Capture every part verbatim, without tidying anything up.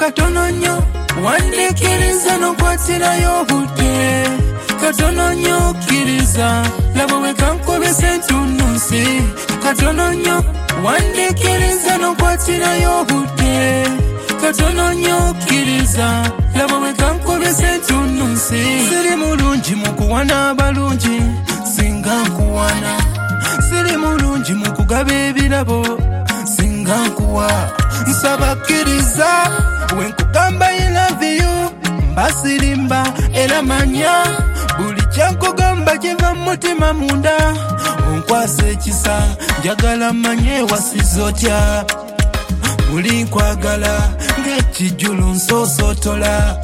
katono nnyo wandeekiriza n'okwatirayo obudde katono nnyo okkiriza laba bwe kankubisa entunnunsi katono nnyo wandeekiriza n'okwatirayo obudde katono nnyo okkiriza laba bwe kankubisa entunnunsi siri mulungi mu kuwana abalungi singa nkuwana siri mulungi mu kugaba ebirabo singa nkuwa nsaba kkiriza wenkugamba I love you mbasirimba era manya buli kyankugamba kiva mu mutima munda onkwasa ekisa njagala manye wasiza otya buli nkwagala ng'ekijjulu nsoosotola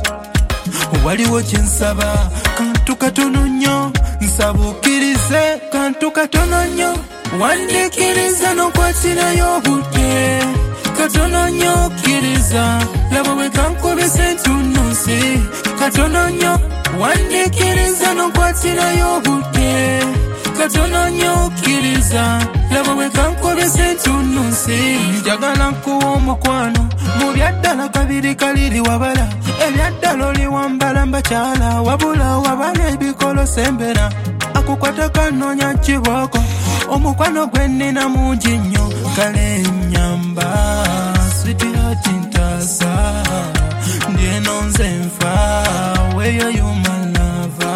waliwo kyensaba kantu katono nnyo nsaba okkirize kantu katono nnyo wandeekiriza n'okwatirayo obudde katono nnyo okkiriza laba bwe kankubisa entunnunsi katono nnyo wandeekiriza n'okwatirayo obudde katono nnyo okkiriza laba bwe kankubisa entunnunsi njagala nkuwa omukwano mu byaddala kabiri kaliri wabala ebyaddala oli wambala mbakyala wabula wabala ebikolo sembera akukwata kanoonya kibooko omukwano gwe nnina mungi nnyo kale nnyamba sweetheart ntaasa ndyeno nze nfa weeyo yumalava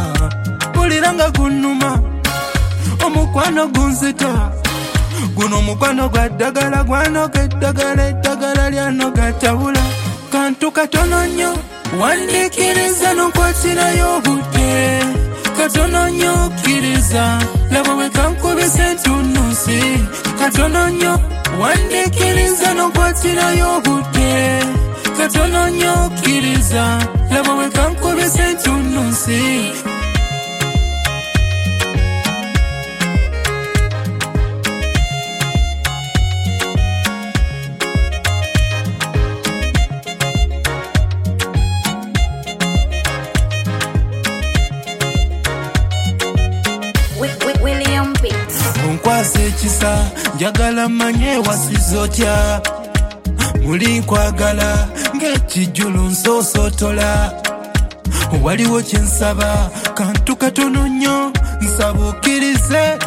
mpulira nga gunnuma omukwano gunzita guno omukwano gwa ddagala gwanoga eddagala eddagala lyanoga tabula kantu katono nnyo wandeekiriza n'okwatirayo obudde katono nnyo okkiriza laba bwe kankubisa entunnunsi katono nnyo wandeekiriza n'okwatirayo obudde katono nnyo okkiriza laba bwe kankubisa entunnunsi onkwasa ekisa njagala manye wasiza otya muli nkwagala ng'ekijjulu nsoosotola waliwo kyensaba kantu katono nnyo nsaba okkirize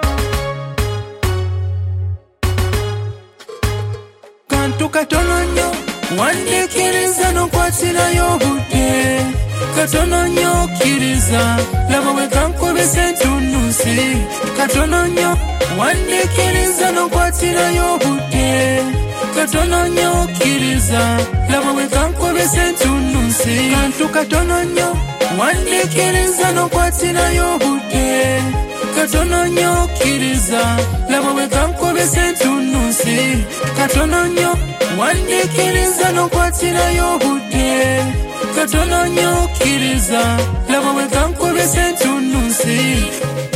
kantu katono nnyo wandeekiriza n'okwatirayo obudde katono nnyo okkiriza laba bwe kankubisa entunnunsi katono nnyo wandeekiriza n'okwatirayo obudde katono nnyo okkiriza laba bwe kankubisa entunnunsi kantu katono nnyo wandeekiriza n'okwatirayo obudde katono nnyo okkiriza laba bwe kankubisa entunnunsi katono nnyo wandeekiriza n'okwatirayo obudde katono nnyo okkiriza laba bwe kankubisa entunnunsi